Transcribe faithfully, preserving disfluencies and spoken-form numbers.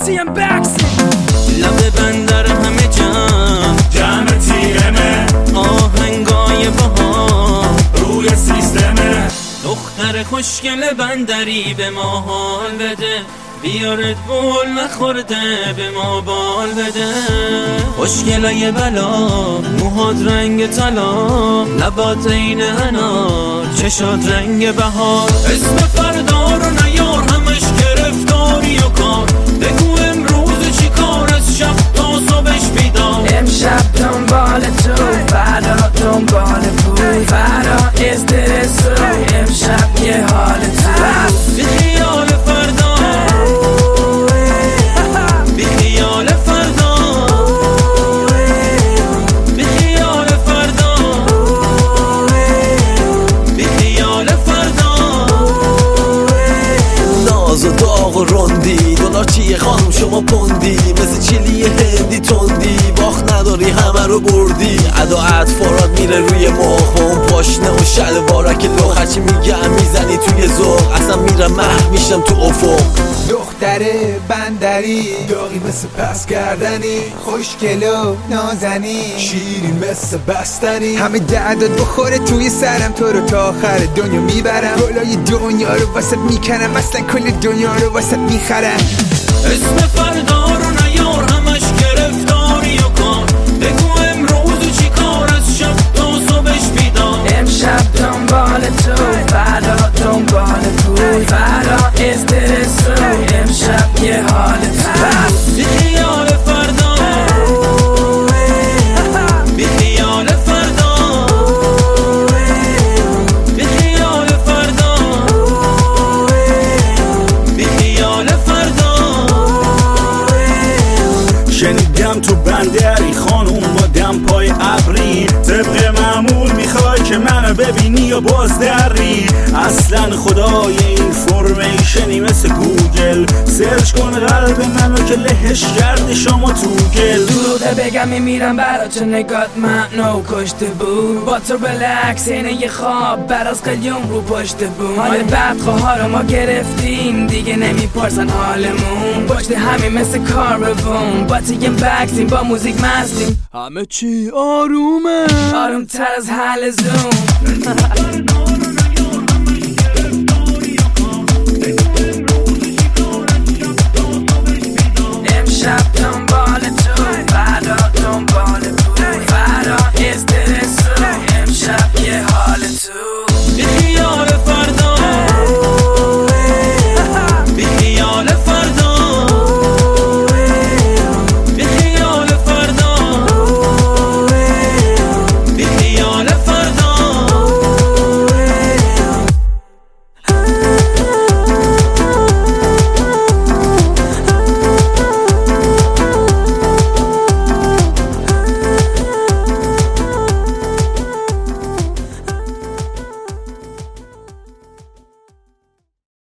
تی ام بکسی لب بندر همه جمع جمع تیرمه آهنگای بهار روی سیستمه دختر خوشگل بندری به ما حال بده بیارد بول نخورده به ما بال بده خوشگلای بلا موهات رنگ طلا لبات عین انار چشات رنگ بهار اسم فردا رو نیار همش گرفتاری و کار بگو امروز چی کار از شب تا صبحش بیدار امشب دنبال تو فردا دنبال پول فردا استرس رو امشب یه حال تو بی خیال فردا بی خیال فردا بی خیال فردا بی خیال فردا ناز و داغ و رندی دلار چیه خانم شما پوندی مثل چیلی هندی تندی باخت نداری همه رو بردی ادا اطفارات میره روی مخ اون پاشنه و شلوارک لخ هرچی میگم میزنی توی ذوق اصلا میرم محو میشم تو افق دختره بندری داغی مثل پس کردنی خوشگل و نازنی شیرین مثل بستنی همه دعداد بخوره توی سرم تو رو تا آخر دنیا میبرم بالای دنیا رو واسط میکنم اصلا کل دنیا رو واسط میخرم اسم فردا رو نیار همش گرفتاری و کار بگو امروز چی کار از شب تا صبحش بیدار امشب دنبال تو فردا دنبال پول فردا استرس رو امشب یه حال تو بی خیال فردا بی خیال فردا بی خیال فردا بی خیال فردا شنیدم تو بندری خانوم با دم پای ابری طبق معمول میخوای که منو ببینی یا باز دری اصلا خدای این فرمیشنی مثل گوگل سرچ کن قلب منو که لهش کرده شما تو گل دروغه بگم میمیرم برا تو نگات منو کشته بود با تو بلکس اینه یه خواب بر از قلیون رو پشت بود حال بدخواه ها رو ما گرفتیم دیگه نمیپرسن حالمون پشت همین مثل کار ببون با تیم بکسیم با موزیک مستیم همه چی آرومه آروم تر از حل زوم